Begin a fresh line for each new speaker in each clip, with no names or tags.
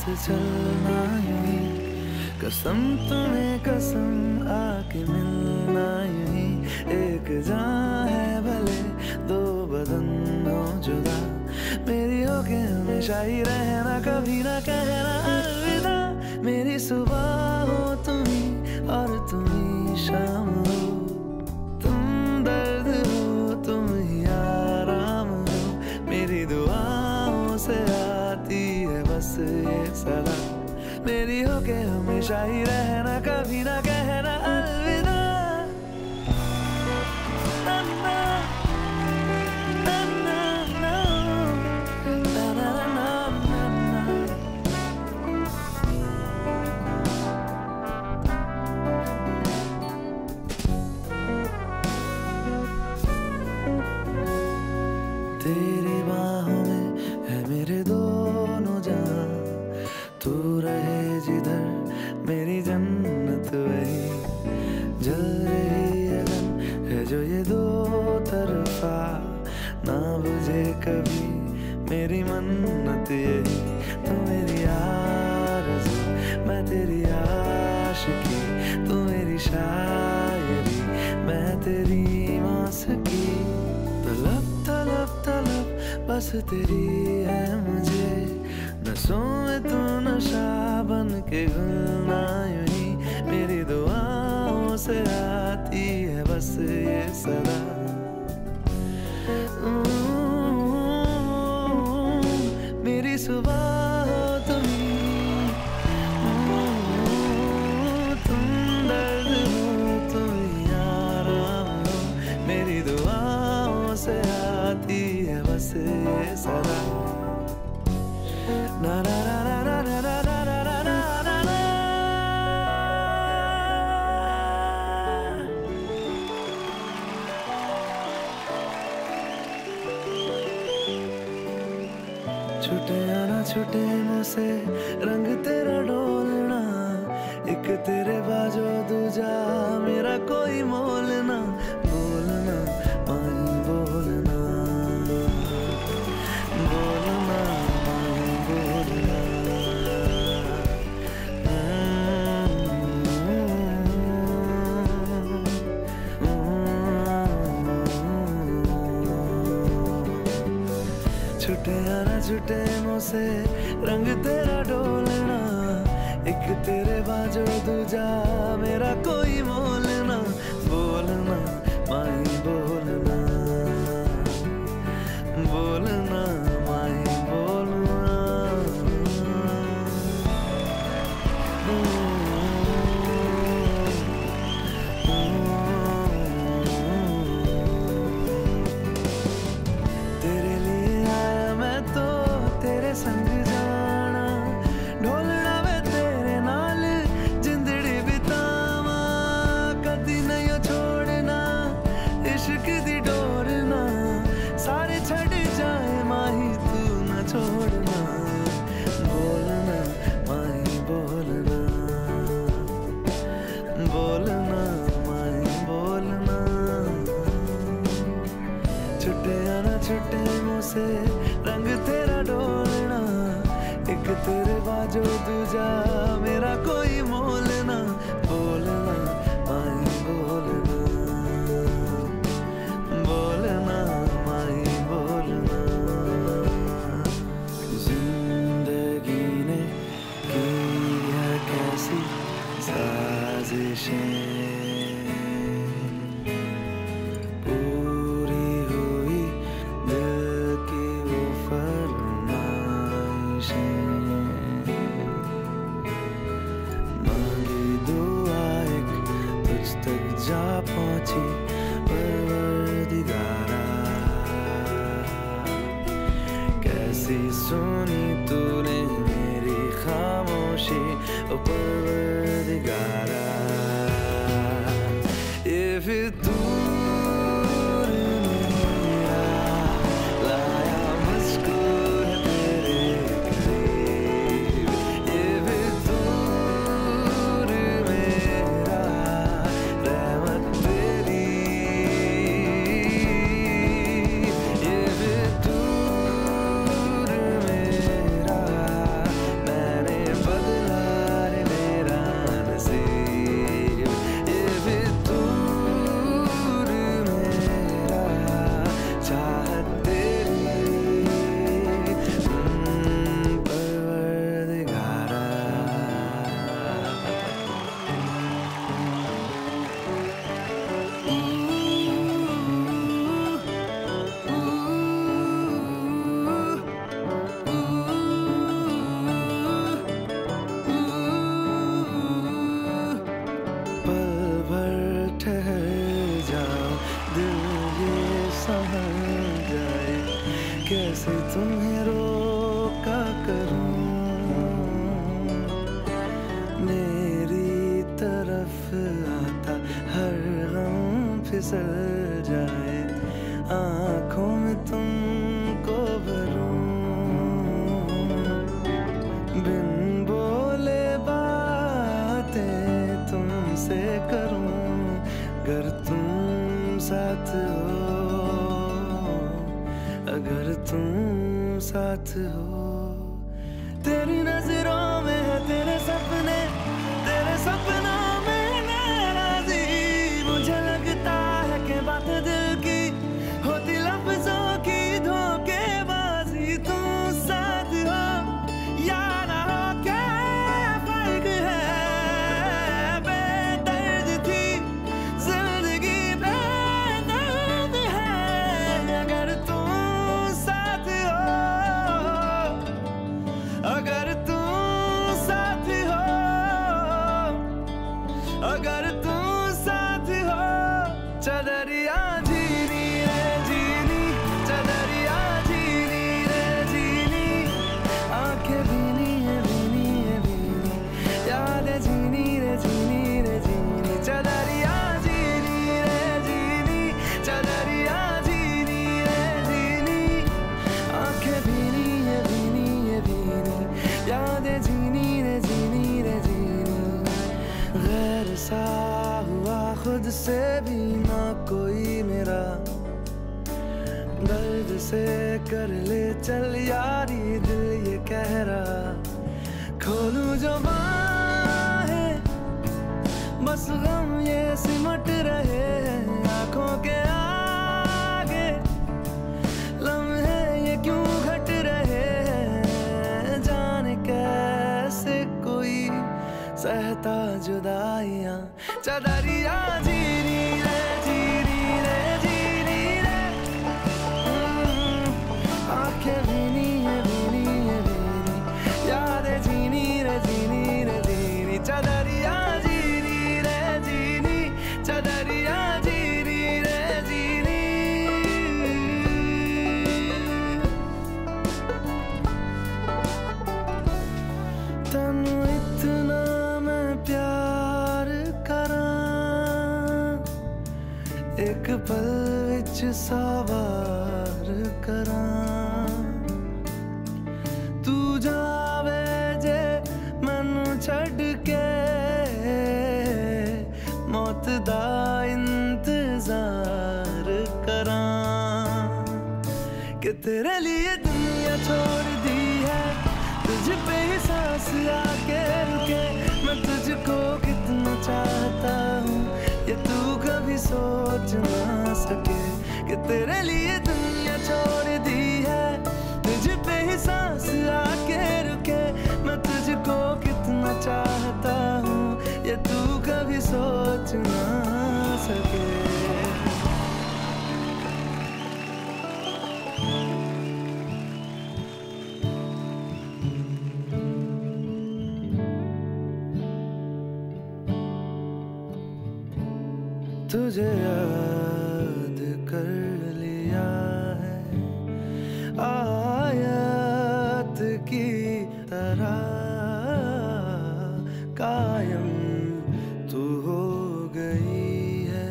साथ चलना यूं ही, कसम तुम्हें कसम आके मिलना यूं ही। एक जान है भले दो बदन हो जुदा, मेरी होके हमेशा ही रहना, कभी ना कहना अलविदा। मेरी सुबह हो तुम ही और तुम ही शाम हो, तुम दर्द हो तुम ही आराम हो। मेरी दुआओं से आती है बस ये सदा, मेरी होके हमेशा ही रहना, कभी ना कहना अलविदा। तेरी बाहों में है मेरे दोनों जहां, तू रहे जिधर मेरी जन्नत वही। जल रही अगन है जो ये दो तरफा, ना बुझे कभी मेरी मन्नत यही। तू मेरी आरज़ू मैं तेरी आशिकी, तू मेरी शायरी मैं तेरी मौसीकी। तलब तलब तलब बस तेरी है मुझे, नसों में तू नशा बन के घुलना यूं ही। मेरी दुआओं से आती है बस ये सदा, मेरी सुबह हो तुम ही, तुम दर्द हो तुम ही आराम हो। मेरी दुआओं से आती है बस ये सदा। ना ना ना ना ना ना ना ना ना ना ना ना। छूटे या ना छूटे मुझसे रंग तेरा डोलना, एक तेरे बाजो दूजा मेरा कोई मोल ना। बोलना माही बोलना, बोलना माही बोलना। छूटे या ना छूटे मुझसे रंग तेरा डोलना, एक तेरे बाजो दूजा मेरा कोई मोल ना। बोलना माही बोलना, बोलना माही बोलना। तेरे लिए आया मैं तो तेरे संग जाना, ढोलना वे तेरे नाल जिंदड़ी बितावा। कदी नहीं छोड़ना इश्क दी डोरना, सारे छड़ जाए माही तू न छोड़ना। बोलना माही बोलना, बोलना माही बोलना। छुट्टे या ना छुट्टे मुझसे रंग तेरा डोलना, एक तेरे बाजो दूजा मेरा कोई मोल ना। बोलना माही बोलना, बोलना माही बोलना। जिंदगी ने की है कैसी साजिशें, पूरी हुई दिल की वो फरमाइशें। मांगी दुआ एक तुझ तक जा पहुंची परवरदिगारा, कैसी सुनी तूने मेरी खामोशी ओ परवरदिगारा। ये फितूर मेरा लाया मुझको है तेरे करीब, ये फितूर मेरा रहमत तेरी। ये फितूर मेरा मैंने फिसल जाए, आँखों में तुमको भरूं, बिन बोले बातें तुमसे करूं। अगर तुम साथ हो, अगर तुम साथ हो। तेरी नजरों में है तेरे सपने, तेरे सपनों में नाराज़ी। मुझे लगता है कि बात दिल की होती लफ्जों की धोखेबाजी। तुम साथ हो या ना हो, क्या फर्क है? बेदर्द थी जिंदगी, बेदर्द है। अगर तुम साथ हो, अगर तुम साथ हो, अगर तुम साथ हो। चदरिया झीनी रे झीनी, चदरिया झीनी रे झीनी, आंखें भीनी है भीनी है भीनी, यादें झीनी रे झीनी रे झीनी। चदरिया झीनी रे झीनी, चदरिया झीनी रे झीनी, आंखें भीनी है भीनी है भीनी, यादें झीनी रे झीनी रे झीनी। गैर सा हुआ खुद से भी ना कोई मेरा, दर्द से कर ले चल यारी दिल ये कह रहा। खोलूं जो बाहें बस गम ये सिमट रहे हैं, आंखों के आगे लम्हे ये क्यों घट रहे हैं। जाने कैसे कोई सहता जुदाइयां। चदरिया झीनी रे झीनी रे झीनी रे, आंखें भीनी है भीनी है भीनी, यादें झीनी रे झीनी रे झीनी। चदरिया झीनी रे झीनी, चदरिया झीनी रे झीनी। तनु इतना मैं प्यार करां, एक पल विच सवार करां। तू जावे जे मैनू छड़ के, मौत दा इंतजार करां। कि तेरे लिए दुनिया छोड़ दी है, तुझ पे ही सांस आके रुके। मैं तुझको कितना चाहता हूँ ये तू कभी सोच ना सके। कि तेरे लिए दुनिया छोड़ दी है, तुझ पे ही सांस आके रुके। मैं तुझको कितना चाहता हूँ ये तू कभी सोच ना सके। तुझे याद कर लिया है आयत की तरह, कायम तू हो गई है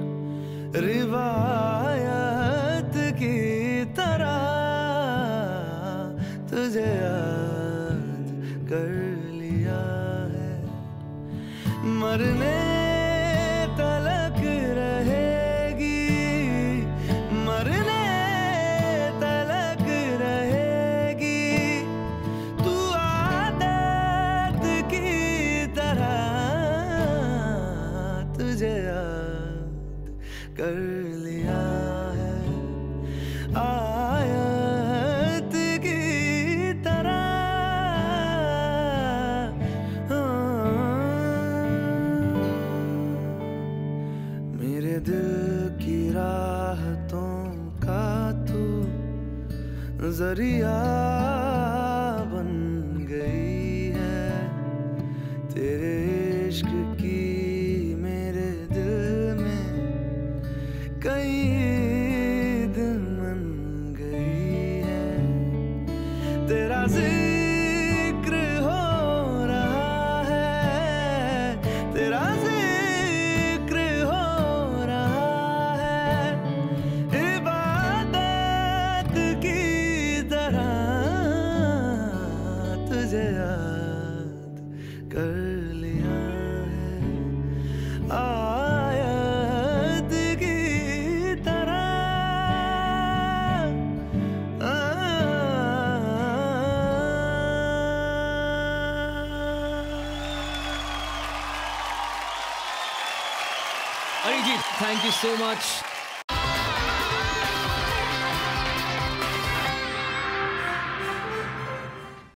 रिवायत की तरह। तुझे याद कर लिया है, मरने तलक रहेगी, मरने तलक रहेगी। तू आदत की तरह, तुझे याद कर लिया है आयत की तरह। मेरे दिल की राहतों का तू जरिया बन गई है। तेरे इश्क की मेरे दिल में कई दिन मन गई है। तेरा जिक्र हो रहा है, तेरा जिक्र हो रहा कर लिया है आयत की तरह।
Arijit, thank you so much.